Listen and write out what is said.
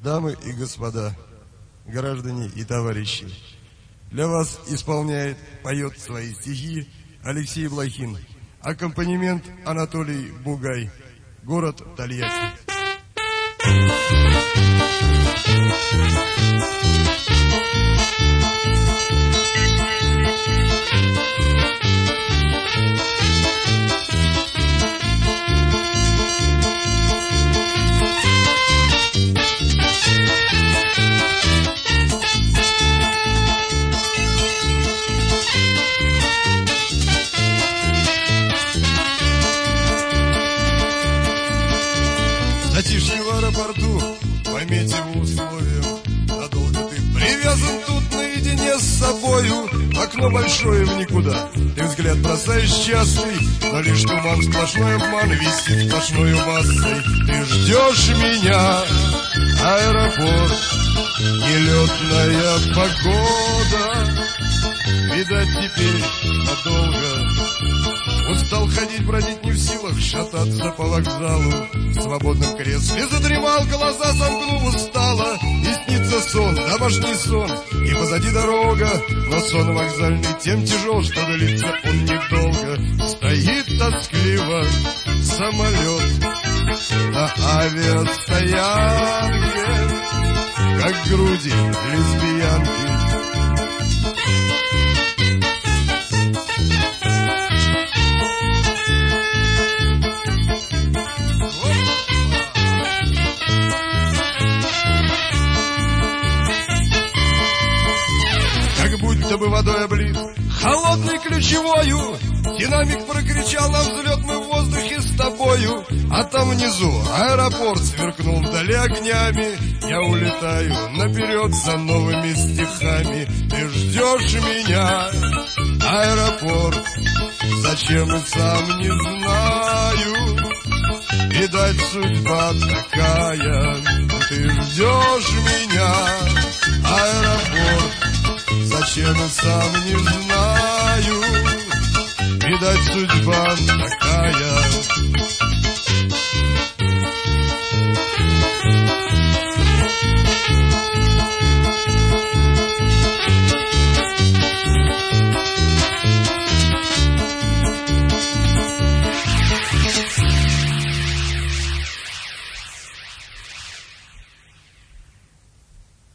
дамы и господа, граждане и товарищи, для вас исполняет, поет свои стихи Алексей Блохин, аккомпанемент Анатолий Бугай, город Тольятти. Затишье в аэропорту, поймите его условия. Надолго ты привязан тут наедине с собою. Окно большое в никуда, ты взгляд бросаешь частый, но лишь туман, сплошной обман висит сплошной массой. Ты ждешь меня, аэропорт, нелетная погода. Видать, теперь надолго. Устал ходить, бродить не в силах, шататься по вокзалу. В свободном кресле задремал, глаза сомкнул устало. И снится сон, домашний сон, и позади дорога. Но сон вокзальный тем тяжел, что длится он недолго. Стоит тоскливо самолет на авиастоянке, как груди лесбиянки. Как будто бы водой облит, холодной ключевою, динамик прокричал на взлет: мы в воздухе с тобою. А там внизу аэропорт сверкнул вдали огнями. Я улетаю наперед за новыми стихами. Ты ждешь меня, аэропорт, зачем и сам не знаю. Видать, судьба такая. Ты ждешь меня, аэропорт, зачем и сам не знаю. Видать, судьба такая.